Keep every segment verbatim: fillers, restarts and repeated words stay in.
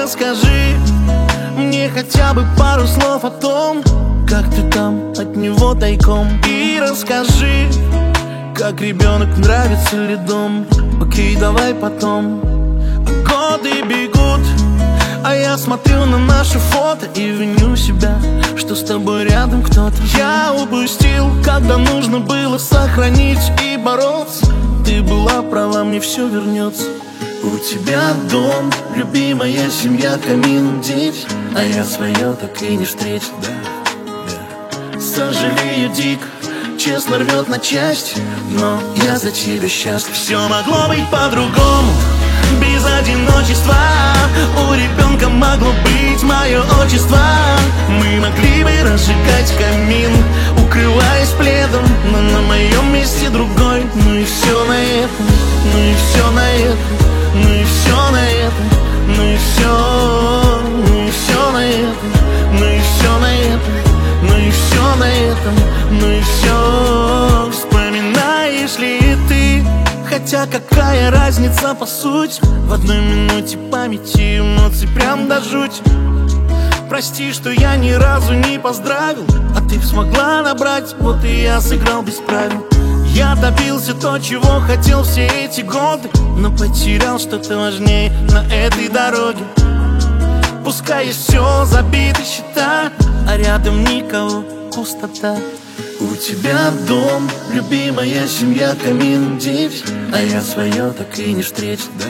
расскажи мне хотя бы пару слов о том, как ты там от него тайком. И расскажи, как ребенок нравится ли дом. Окей, давай потом. А годы бегут, а я смотрю на наши фото и виню себя, что с тобой рядом кто-то. Я упустил, когда нужно было сохранить и бороться. Ты была права, мне все вернется. У тебя дом, любимая семья, камин, дети, а я свое так и не встретил, да, да. Сожалею дико, честно рвет на части, но я за тебя счастлив. Все могло быть по-другому, без одиночества. У ребенка могло быть мое отчество. Мы могли бы разжигать камин, укрываясь пледом, но на моем месте другой. Ну и все на этом, ну и все на этом, ну и все на этом, ну и все, ну и все на этом, ну и все на этом, ну и все на этом, ну и все. Вспоминаешь ли ты? Хотя какая разница по сути? В одной минуте памяти эмоций прям до жуть. Прости, что я ни разу не поздравил, а ты смогла набрать, вот и я сыграл без правил. Я добился то, чего хотел все эти годы, но потерял что-то важнее на этой дороге. Пускай есть все, забиты счета, а рядом никого, пустота. У тебя дом, любимая семья, камин, дети, а я свое так и не встретил, да,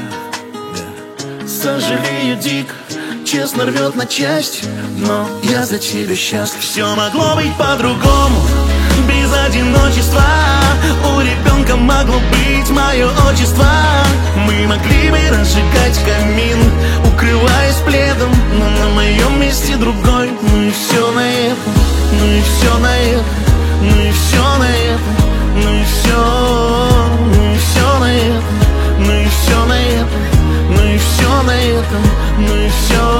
да. Сожалею дико, честно рвет на части, но я за тебя счастлив. Все могло быть по-другому, без одиночества. У ребенка могло быть мое отчество. Мы могли бы разжигать камин, укрываясь пледом, но на моем месте другой. Ну и все на этом, ну и все на этом, ну и все на этом, ну и все, ну и все на этом, ну и все на этом, ну и все на этом, ну и все.